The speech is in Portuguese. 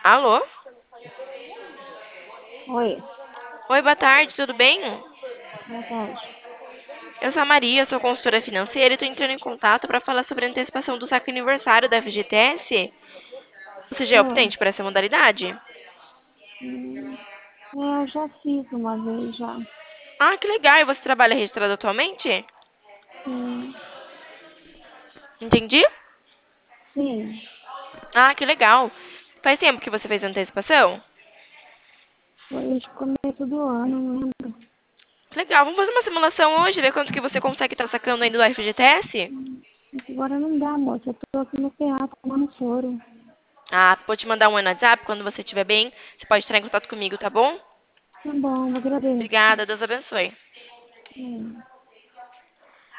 Alô? Oi, Oi, boa tarde, tudo bem? boa tarde. Eu sou a Maria, sou consultora financeira e estou entrando em contato para falar sobre a antecipação do saque aniversário da FGTS. Você já é Oi. optante por essa modalidade? Hum, eu já fiz uma vez já. Ah, que legal! E você trabalha registrado atualmente? Sim, Entendi? sim. Ah, que legal! Faz tempo que você fez a antecipação? Foi de começo do ano, não lembro. Que legal! Vamos fazer uma simulação hoje, ver quanto que você consegue estar sacando aí do FGTS? Agora não dá, moça. Eu tô aqui no PA tomando soro. Ah, vou te mandar um no WhatsApp, quando você estiver bem, você pode entrar em contato comigo, tá bom? Tá bom, agradeço. Obrigada, Deus abençoe. É.